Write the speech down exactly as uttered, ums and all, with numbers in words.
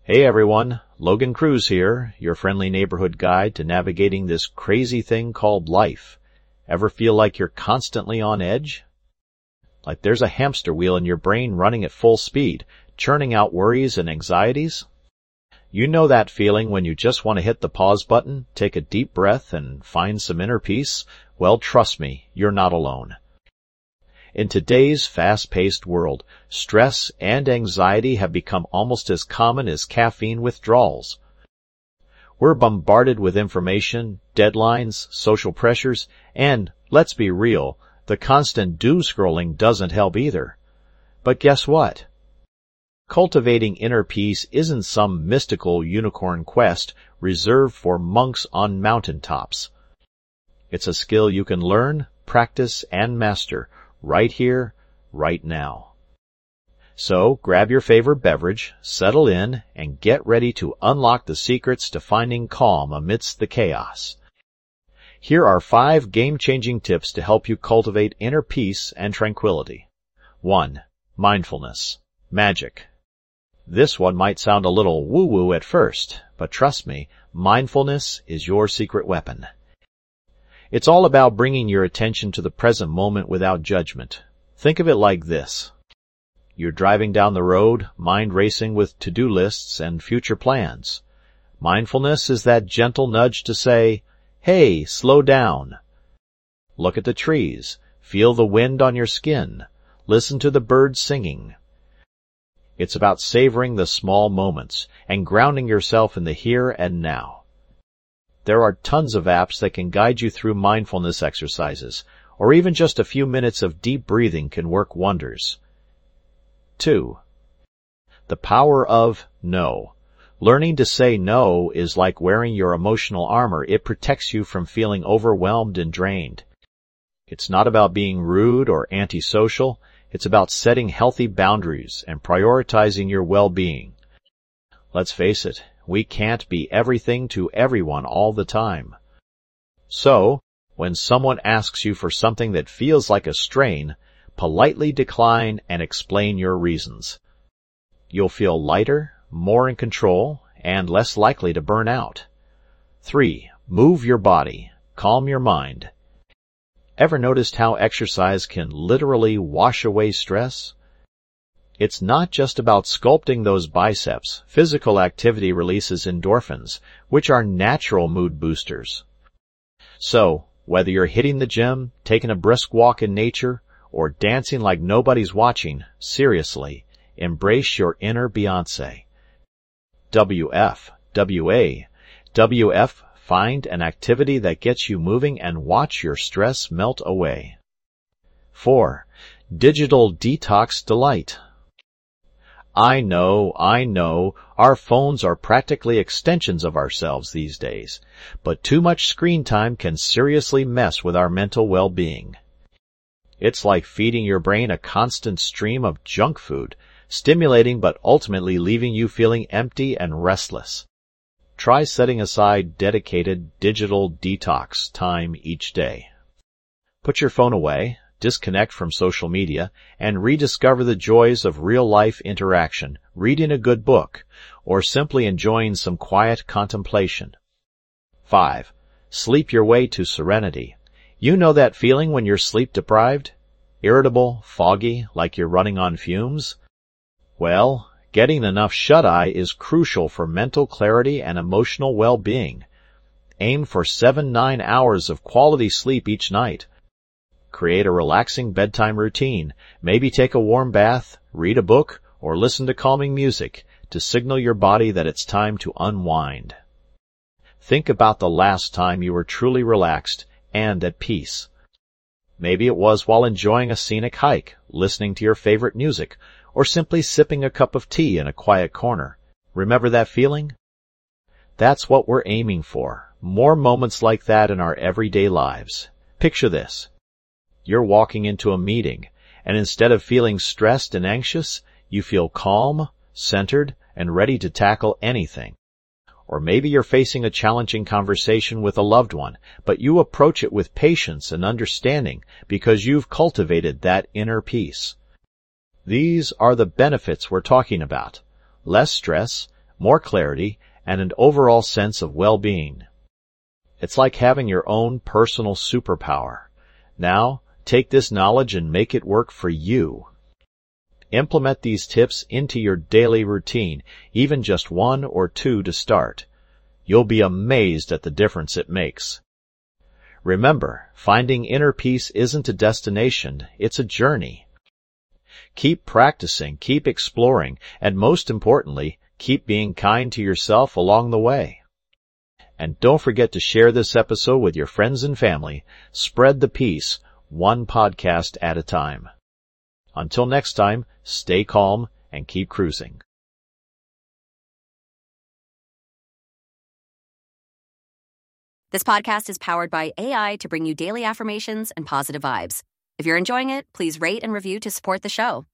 Hey everyone, Logan Cruz here, your friendly neighborhood guide to navigating this crazy thing called life. Ever feel like you're constantly on edge? Like there's a hamster wheel in your brain running at full speed, churning out worries and anxieties? You know that feeling when you just want to hit the pause button, take a deep breath, and find some inner peace? Well, trust me, you're not alone. In today's fast-paced world, stress and anxiety have become almost as common as caffeine withdrawals. We're bombarded with information, deadlines, social pressures, and, let's be real, the constant doom-scrolling doesn't help either. But guess what? Cultivating inner peace isn't some mystical unicorn quest reserved for monks on mountaintops. It's a skill you can learn, practice, and master right here, right now. So, grab your favorite beverage, settle in, and get ready to unlock the secrets to finding calm amidst the chaos. Here are five game-changing tips to help you cultivate inner peace and tranquility. one. Mindfulness. Magic. This one might sound a little woo-woo at first, but trust me, mindfulness is your secret weapon. It's all about bringing your attention to the present moment without judgment. Think of it like this. You're driving down the road, mind racing with to-do lists and future plans. Mindfulness is that gentle nudge to say, hey, slow down. Look at the trees, feel the wind on your skin, listen to the birds singing. It's about savoring the small moments and grounding yourself in the here and now. There are tons of apps that can guide you through mindfulness exercises, or even just a few minutes of deep breathing can work wonders. two. The power of no. Learning to say no is like wearing your emotional armor. It protects you from feeling overwhelmed and drained. It's not about being rude or antisocial. It's about setting healthy boundaries and prioritizing your well-being. Let's face it, we can't be everything to everyone all the time. So, when someone asks you for something that feels like a strain, politely decline and explain your reasons. You'll feel lighter, more in control, and less likely to burn out. three. Move your body. Calm your mind. Ever noticed how exercise can literally wash away stress? It's not just about sculpting those biceps. Physical activity releases endorphins, which are natural mood boosters. So, whether you're hitting the gym, taking a brisk walk in nature, or dancing like nobody's watching, seriously, embrace your inner Beyoncé. W F, W A, W F, find an activity that gets you moving and watch your stress melt away. four. Digital detox delight. I know, I know, our phones are practically extensions of ourselves these days, but too much screen time can seriously mess with our mental well-being. It's like feeding your brain a constant stream of junk food, stimulating but ultimately leaving you feeling empty and restless. Try setting aside dedicated digital detox time each day. Put your phone away, disconnect from social media, and rediscover the joys of real-life interaction, reading a good book, or simply enjoying some quiet contemplation. five. Sleep your way to serenity. You know that feeling when you're sleep-deprived? Irritable, foggy, like you're running on fumes? Well, getting enough shut-eye is crucial for mental clarity and emotional well-being. Aim for seven to nine hours of quality sleep each night. Create a relaxing bedtime routine. Maybe take a warm bath, read a book, or listen to calming music to signal your body that it's time to unwind. Think about the last time you were truly relaxed and at peace. Maybe it was while enjoying a scenic hike, listening to your favorite music, or simply sipping a cup of tea in a quiet corner. Remember that feeling? That's what we're aiming for. More moments like that in our everyday lives. Picture this. You're walking into a meeting, and instead of feeling stressed and anxious, you feel calm, centered, and ready to tackle anything. Or maybe you're facing a challenging conversation with a loved one, but you approach it with patience and understanding because you've cultivated that inner peace. These are the benefits we're talking about. Less stress, more clarity, and an overall sense of well-being. It's like having your own personal superpower. Now, take this knowledge and make it work for you. Implement these tips into your daily routine, even just one or two to start. You'll be amazed at the difference it makes. Remember, finding inner peace isn't a destination, it's a journey. Keep practicing, keep exploring, and most importantly, keep being kind to yourself along the way. And don't forget to share this episode with your friends and family. Spread the peace, one podcast at a time. Until next time, stay calm and keep cruising. This podcast is powered by A I to bring you daily affirmations and positive vibes. If you're enjoying it, please rate and review to support the show.